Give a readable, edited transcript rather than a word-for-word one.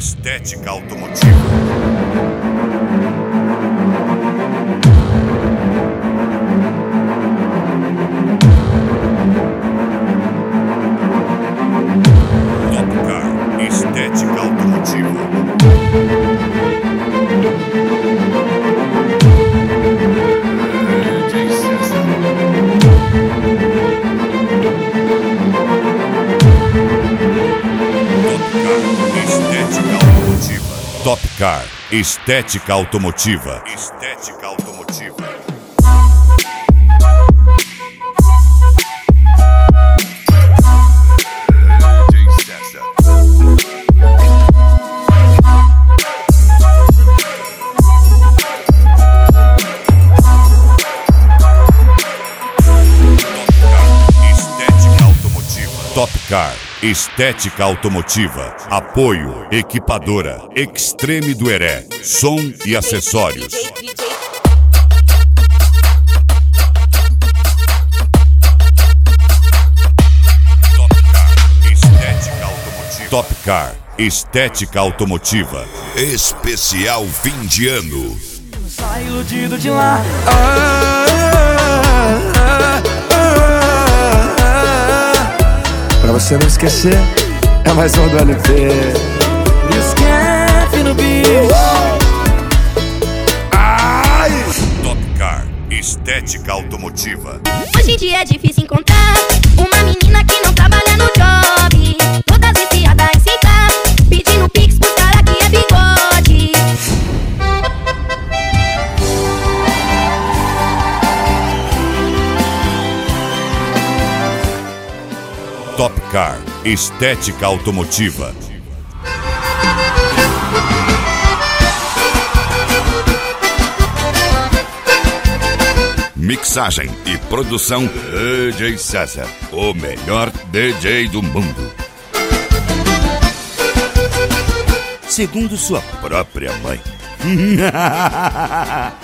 Estética Automotiva. Estética Automotiva. Top Car, Estética Automotiva. Estética Automotiva. Top Car, Estética Automotiva. Apoio, Equipadora, Extreme do Heré, som e acessórios. Top Car, Estética Automotiva. Especial fim de ano. Sai iludido de lá. Pra você não esquecer, é mais um do LP. Esquece no bicho. Top Car, Estética Automotiva. Hoje em dia é difícil encontrar uma menina que não trabalha no job, todas viciadas em citar, pedindo pix pros cara que é bigode. Top Car, Estética Automotiva. Mixagem e produção DJ César, o melhor DJ do mundo. Segundo sua própria mãe.